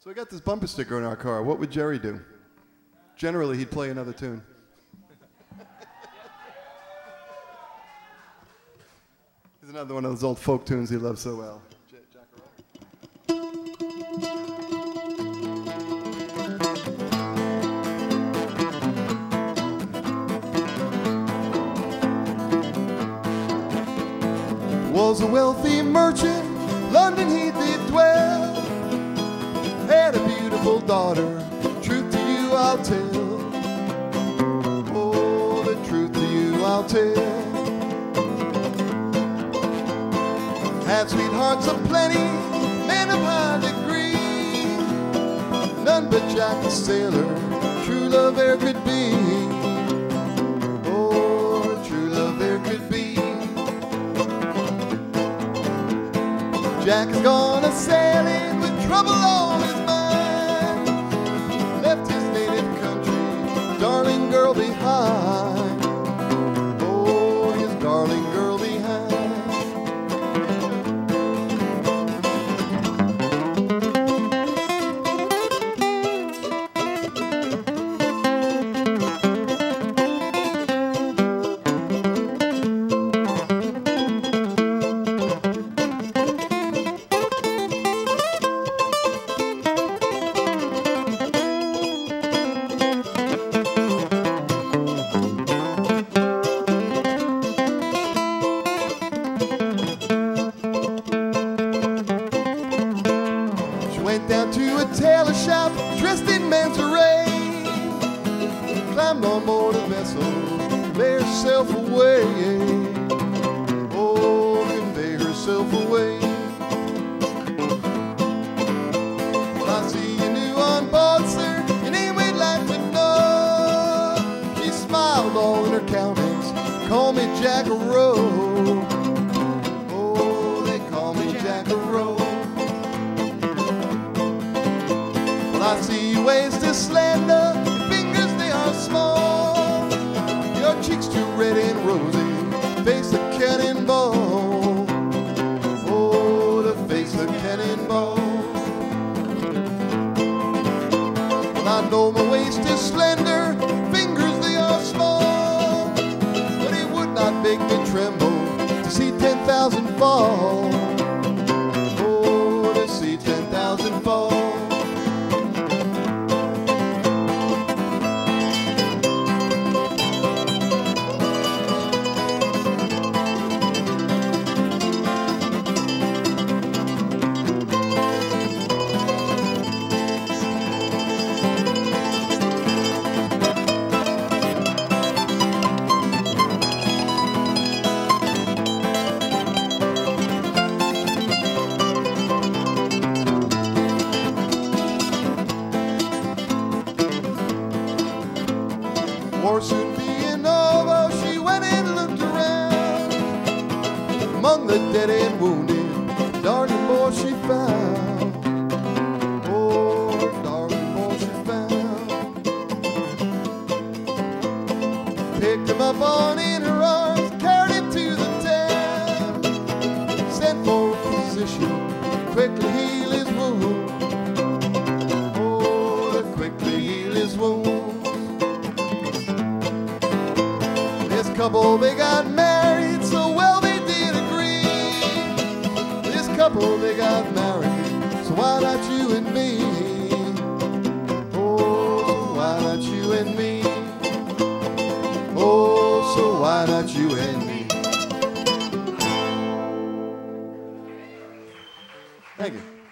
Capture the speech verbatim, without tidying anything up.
So we got this bumper sticker in our car. What would Jerry do? Generally, he'd play another tune. Here's another one of those old folk tunes he loves so well. Was a wealthy merchant, London he did dwell. Had a beautiful daughter, truth to you I'll tell. Oh, the truth to you I'll tell. Had sweethearts aplenty, men of high degree. None but Jack the sailor, true love there could be. Oh, true love there could be. Jack is gone a-sailing with trouble on his mind. Left his native country, darling girl behind. Oh, his darling girl behind. Went down to a tailor shop, dressed in man's array. Climbed on board a vessel, convey herself away. Oh, convey herself away. Well, I see you new on board, sir, your name we'd like to know. She smiled all in her countenance, call me Jack-a-Roe. Oh, they call me Jack-a-Roe. I see your waist is slender, your fingers they are small. Your cheeks too red and rosy, face a cannonball. Oh, the face a cannonball. Well, I know my waist is slender, fingers they are small. But it would not make me tremble to see ten thousand fall. Oh, to see ten thousand fall. War soon being over, she went and looked around. Among the dead and wounded, darling boy she found. Oh, darling boy she found. Picked him up on in her arms, carried him to the town. Sent for a physician, quickly heal his wound. Oh, to quickly heal his wound. This couple, they got married, so well they did agree. This couple, they got married, so why not you and me? Oh, why not you and me? Oh, so why not you and me? Thank you.